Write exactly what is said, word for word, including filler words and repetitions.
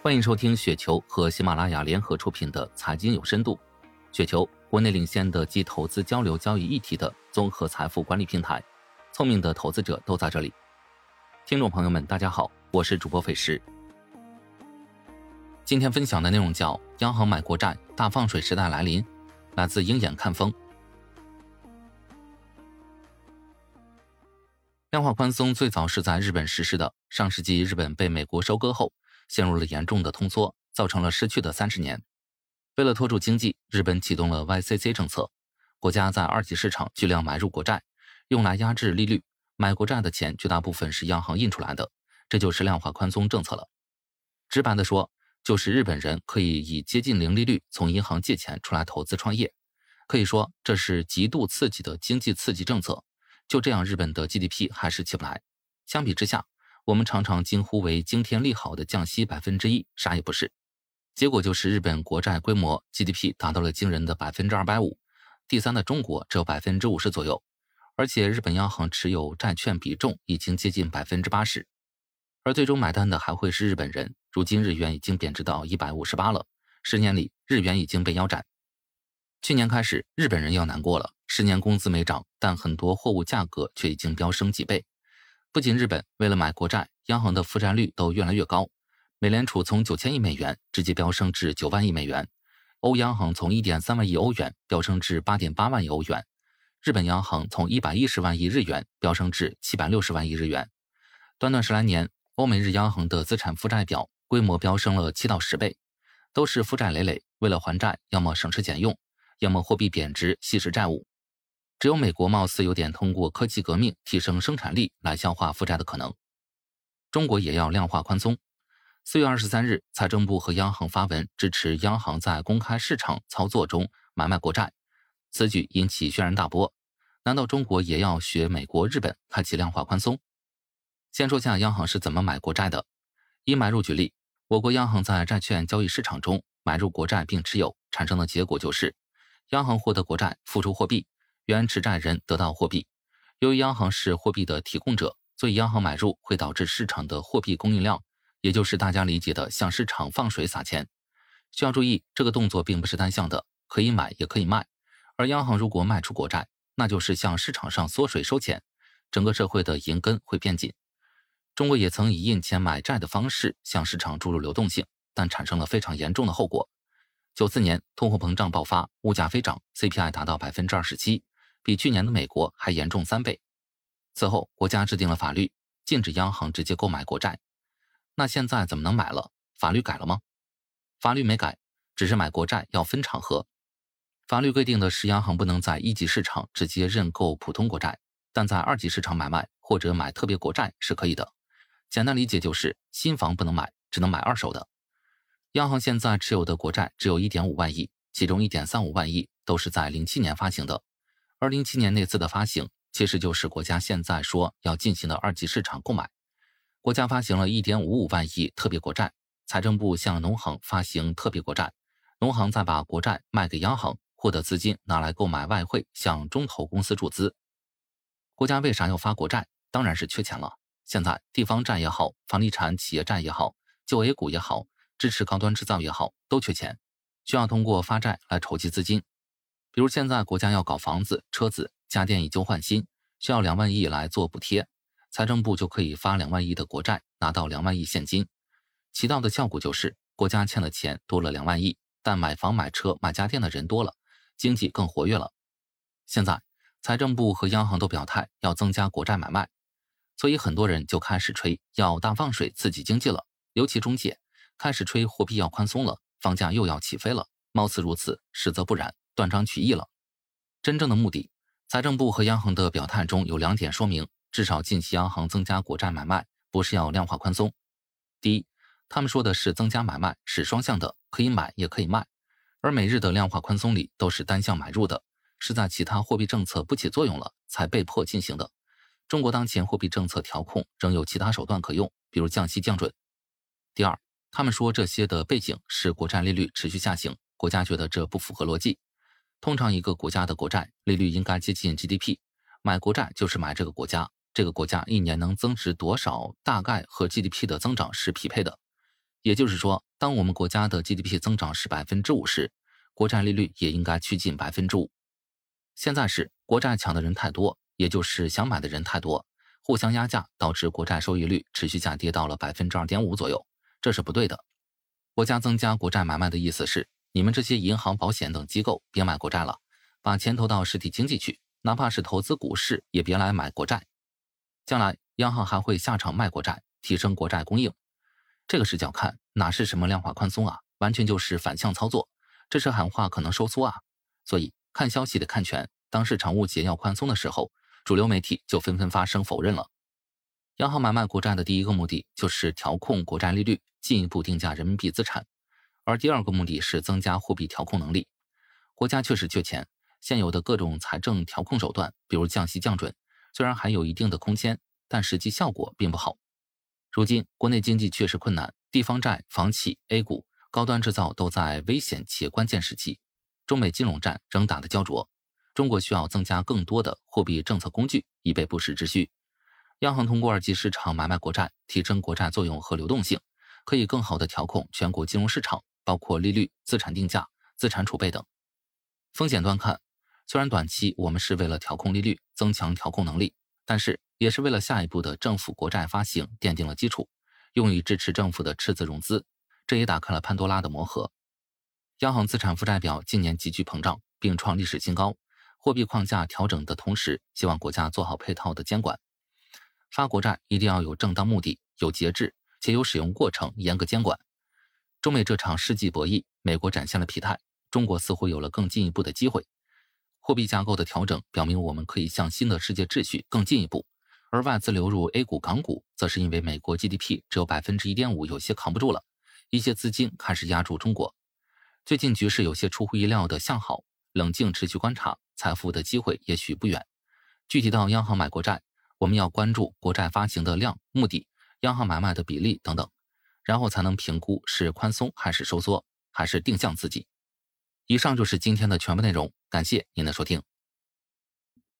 欢迎收听雪球和喜马拉雅联合出品的财经有深度。雪球，国内领先的集投资交流交易一体的综合财富管理平台，聪明的投资者都在这里。听众朋友们大家好，我是主播斐石。今天分享的内容叫央行买国债，大放水时代来临，来自鹰眼看风。量化宽松最早是在日本实施的，上世纪日本被美国收割后陷入了严重的通缩，造成了失去的三十年。为了拖住经济，日本启动了 Y C C 政策，国家在二级市场巨量买入国债，用来压制利率。买国债的钱绝大部分是央行印出来的，这就是量化宽松政策了。直白的说，就是日本人可以以接近零利率从银行借钱出来投资创业，可以说这是极度刺激的经济刺激政策。就这样，日本的 G D P 还是起不来。相比之下，我们常常惊呼为惊天利好的降息百分之一，啥也不是。结果就是日本国债规模 G D P 达到了惊人的百分之二百五，第三的中国只有百分之五十左右，而且日本央行持有债券比重已经接近百分之八十，而最终买单的还会是日本人。如今日元已经贬值到一百五十八了，十年里日元已经被腰斩。去年开始，日本人要难过了，十年工资没涨，但很多货物价格却已经飙升几倍。不仅日本为了买国债，央行的负债率都越来越高。美联储从九千亿美元直接飙升至九万亿美元，欧央行从 一点三万亿欧元飙升至 八点八万亿欧元，日本央行从一百一十万亿日元飙升至七百六十万亿日元。短短十来年，欧美日央行的资产负债表规模飙升了七到十倍，都是负债累累，为了还债，要么省吃俭用，要么货币贬值稀释债务。只有美国貌似有点通过科技革命提升生产力来消化负债的可能。中国也要量化宽松。四月二十三日，财政部和央行发文支持央行在公开市场操作中买卖国债，此举引起轩然大波。难道中国也要学美国、日本开启量化宽松？先说下央行是怎么买国债的。以买入举例，我国央行在债券交易市场中买入国债并持有，产生的结果就是央行获得国债，付出货币，原持债人得到货币。由于央行是货币的提供者，所以央行买入会导致市场的货币供应量，也就是大家理解的向市场放水撒钱。需要注意，这个动作并不是单向的，可以买也可以卖。而央行如果卖出国债，那就是向市场上缩水收钱，整个社会的银根会变紧。中国也曾以印钱买债的方式向市场注入流动性，但产生了非常严重的后果。九四年通货膨胀爆发，物价飞涨， C P I 达到 百分之二十七， 比去年的美国还严重三倍。此后国家制定了法律，禁止央行直接购买国债。那现在怎么能买了？法律改了吗？法律没改，只是买国债要分场合。法律规定的是央行不能在一级市场直接认购普通国债，但在二级市场买卖或者买特别国债是可以的。简单理解就是新房不能买，只能买二手的。央行现在持有的国债只有 一点五万亿，其中 一点三五万亿都是在零七年发行的，而零七年那次的发行其实就是国家现在说要进行的二级市场购买。国家发行了 一点五五万亿特别国债，财政部向农行发行特别国债，农行再把国债卖给央行，获得资金拿来购买外汇，向中投公司注资。国家为啥要发国债？当然是缺钱了。现在地方债也好，房地产企业债也好，就 A 股也好，支持高端制造也好，都缺钱，需要通过发债来筹集资金。比如现在国家要搞房子、车子、家电以旧换新，需要两万亿来做补贴，财政部就可以发两万亿的国债，拿到两万亿现金。起到的效果就是国家欠的钱多了两万亿，但买房买车买家电的人多了，经济更活跃了。现在财政部和央行都表态要增加国债买卖，所以很多人就开始吹要大放水刺激经济了，尤其中介开始吹货币要宽松了，房价又要起飞了，貌似如此，实则不然，断章取义了。真正的目的，财政部和央行的表态中有两点说明，至少近期央行增加国债买卖不是要量化宽松。第一，他们说的是增加买卖是双向的，可以买也可以卖，而美日的量化宽松里都是单向买入的，是在其他货币政策不起作用了才被迫进行的。中国当前货币政策调控仍有其他手段可用，比如降息降准。第二，他们说这些的背景是国债利率持续下行，国家觉得这不符合逻辑。通常一个国家的国债利率应该接近 G D P， 买国债就是买这个国家，这个国家一年能增值多少大概和 G D P 的增长是匹配的。 也就是说，当我们国家的 G D P 增长是百分之五时，国债利率也应该趋近百分之五。现在是国债抢的人太多，也就是想买的人太多，互相压价，导致国债收益率持续下跌到了 百分之二点五 左右，这是不对的。国家增加国债买卖的意思是，你们这些银行、保险等机构别买国债了，把钱投到实体经济去，哪怕是投资股市也别来买国债。将来央行还会下场卖国债，提升国债供应。这个视角看，哪是什么量化宽松啊，完全就是反向操作，这是喊话可能收缩啊。所以看消息得看全，当市场误解要宽松的时候，主流媒体就纷纷发声否认了。央行买卖国债的第一个目的就是调控国债利率，进一步定价人民币资产，而第二个目的是增加货币调控能力。国家确实缺钱，现有的各种财政调控手段，比如降息降准，虽然还有一定的空间，但实际效果并不好。如今国内经济确实困难，地方债、房企、A 股、高端制造都在危险且关键时期，中美金融战仍打得焦灼。中国需要增加更多的货币政策工具，以备不时之需。央行通过二级市场买卖国债，提升国债作用和流动性，可以更好地调控全国金融市场，包括利率、资产定价、资产储备等。风险端看，虽然短期我们是为了调控利率、增强调控能力，但是也是为了下一步的政府国债发行奠定了基础，用于支持政府的赤字融资，这也打开了潘多拉的魔盒。央行资产负债表近年急剧膨胀，并创历史新高，货币框架调整的同时，希望国家做好配套的监管。发国债一定要有正当目的，有节制，且有使用过程，严格监管。中美这场世纪博弈，美国展现了疲态，中国似乎有了更进一步的机会。货币架构的调整表明我们可以向新的世界秩序更进一步，而外资流入 A 股、港股，则是因为美国 G D P 只有 百分之一点五， 有些扛不住了，一些资金开始压住中国。最近局势有些出乎意料的向好，冷静持续观察，财富的机会也许不远。具体到央行买国债，我们要关注国债发行的量、目的、央行买卖的比例等等，然后才能评估是宽松还是收缩，还是定向刺激。以上就是今天的全部内容，感谢您的收听。